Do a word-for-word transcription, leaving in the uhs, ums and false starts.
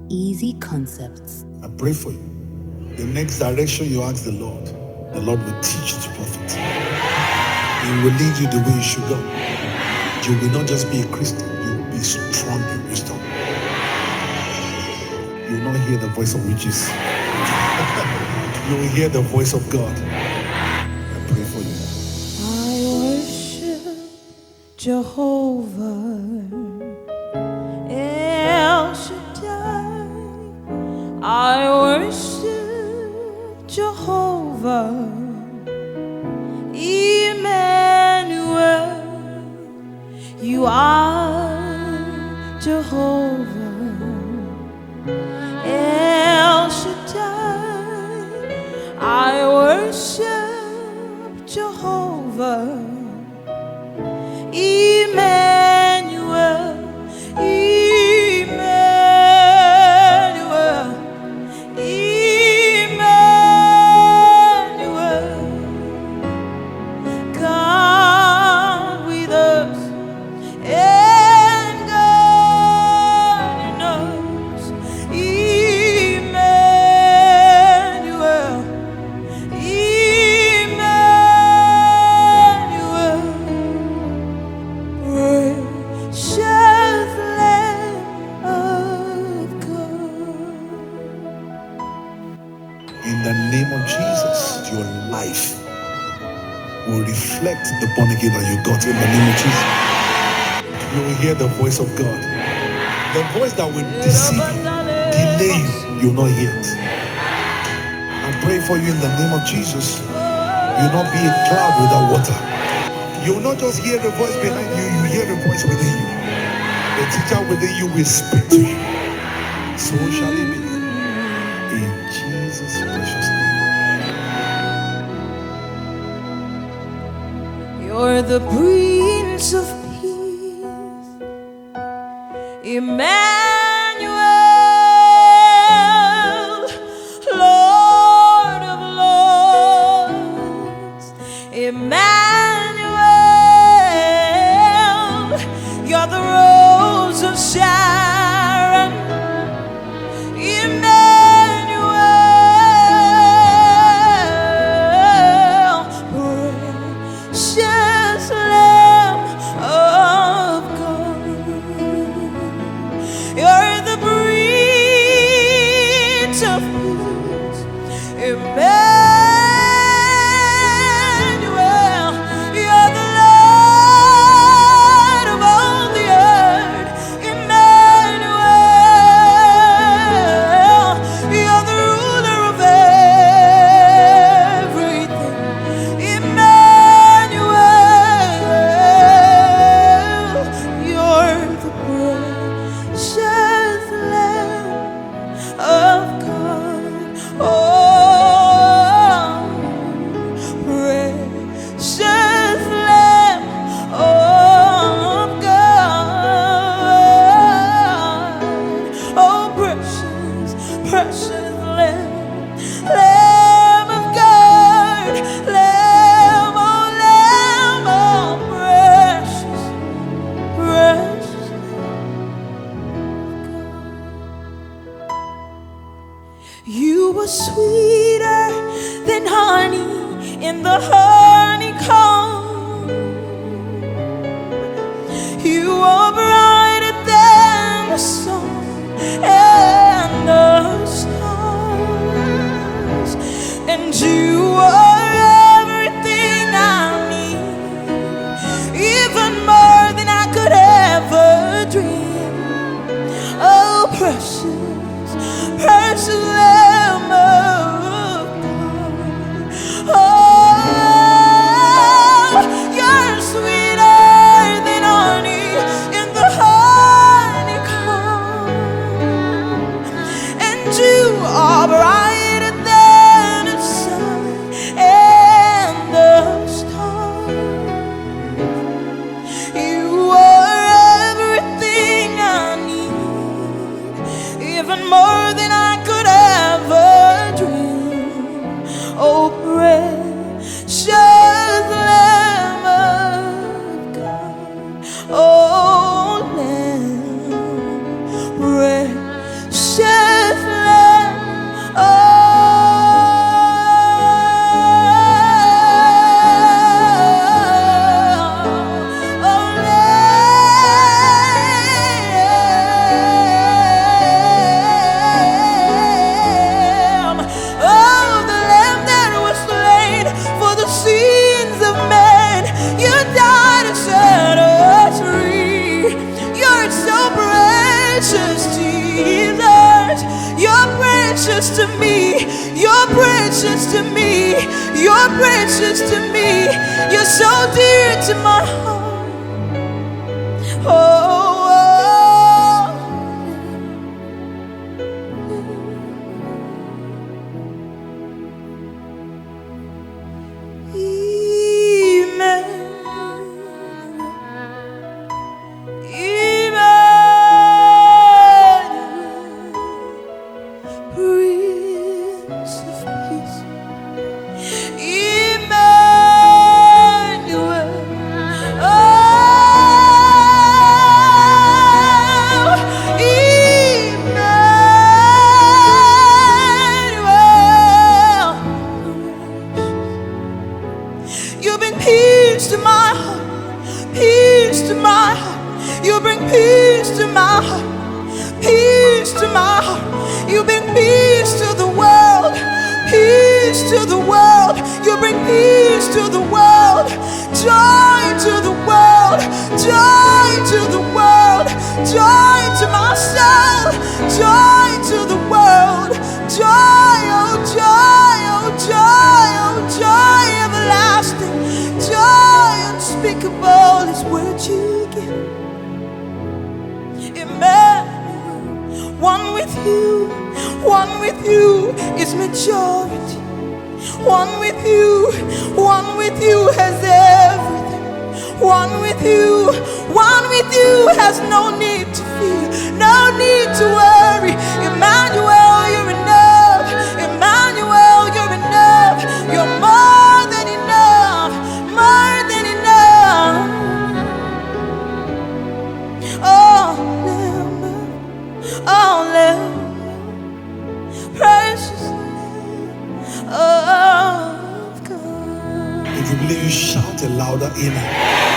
Easy concepts. I pray for you. The next direction you ask the Lord, the Lord will teach you to profit. He will lead you the way you should go. You will not just be a Christian, you will be strong in wisdom. You will not hear the voice of witches. You will hear the voice of God. I pray for you. I worship Jehovah El Shaddai. I worship Jehovah Emmanuel. You are Jehovah El Shaddai. I worship Jehovah Emmanuel, Emmanuel, Emmanuel, God with us and God in us, Emmanuel, Emmanuel, precious Lamb of God. In the name of Jesus, your life will reflect the born again that you got. In the name of Jesus, you will hear the voice of God. The voice that will deceive you, delay you, you will not hear it. I pray for you in the name of Jesus. You will not be a cloud without water. You will not just hear the voice behind you, you hear the voice within you. The teacher within you will speak to you. So shall it be. In Jesus' precious name. You're the Prince of Peace, Emmanuel, Lord of Lords, Emmanuel. You're the Rose of Sharon, Emmanuel, precious Lamb of God. You're the Prince of Peace, Emmanuel. You're the Lord of all the earth, Emmanuel. You're the ruler of everything, Emmanuel. You're the precious Lamb of God. Oh, precious Lamb of God. Oh, precious, precious Lamb, Lamb of God, Lamb, oh, Lamb, oh, precious, precious. You were sweeter than honey in the honeycomb. You are brighter than the sun and the stars. And you are everything I need, even more than I could ever dream. Oh, precious, precious Lamb of God. Oh, you're sweeter than honey in the honeycomb, and you are brighter than the sun and the stars. You are everything I need, even more than I could ever dream. Oh, precious Lamb of God. Oh, Lamb, precious precious to me. You're precious to me. You're precious to me. You're so dear to my heart. Oh. You bring peace to my heart, peace to my heart. You bring peace to my heart, peace to my heart. You bring peace to the world, peace to the world. You bring peace to the world, joy to the world, joy to the world, joy to my soul, joy to the world, joy, oh joy, oh joy, oh joy everlasting, joy unspeakable is what you give. Emmanuel, one with you, one with you is majority. One with you, one with you has everything. One with you, one with you has no need to fear, no need to worry. Emmanuel, you're enough. Emmanuel, you're enough. You're more than enough, more than enough. Oh, Lamb, oh, Lamb, precious Lamb of God. If you believe, you shout a louder amen.